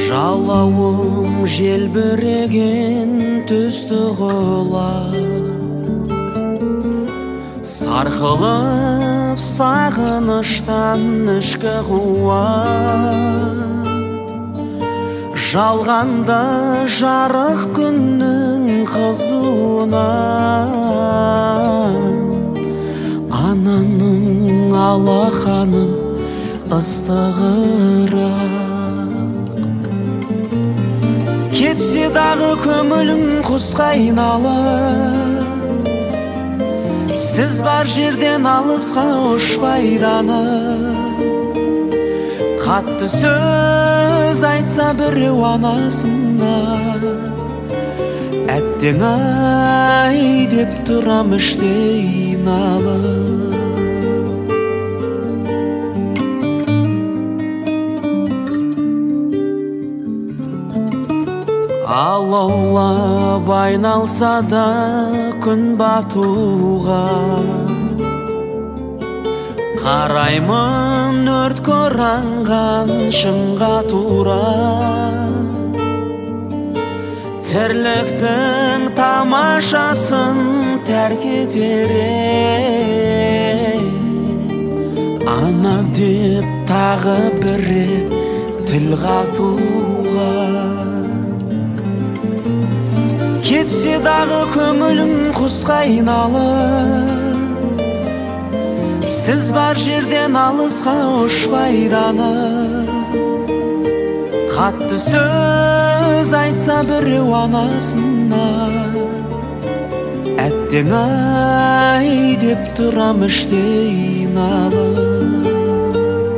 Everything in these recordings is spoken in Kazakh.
Жалауым желбіреген түсті құлап, сарқылып сағыныштан ішкі қуат. Жалғанда жарық күннің қызуынан, ананың алақаны ыстығырақ. Кетсе дағы көңілім құсқа айналып, сіз бар жерден алысқа ұшпайды анық. Қатты сөз айтса біреу анасына, әттең ай деп тұрам іштей налып. Алаулап айналса да күн батуға, қараймын өртке оранған шыңға тура. Тірліктің тамашасын тәрк етер ана деп тағы бір рет тіл қатуға. Кетсе дағы көңілім құсқа айналып, сіз бар жерден алысқа ұшпайды анық. Қатты сөз айтса біреу анасына, әттең ай деп тұрам іштей налып.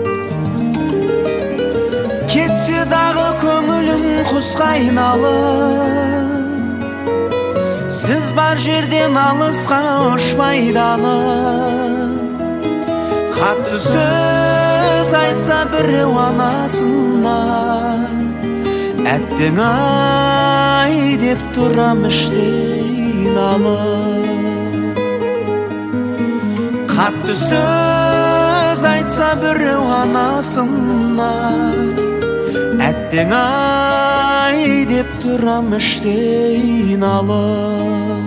Кетсе дағы көңілім құсқа айналып, сіз бар жерден алысқа ұшпайды анық. Қатты сөз айтса біреу анасына, әттең ай деп тұрам іштей налып. Қатты сөз айтса біреу анасына, әттең ай деп тұрам іштей налып.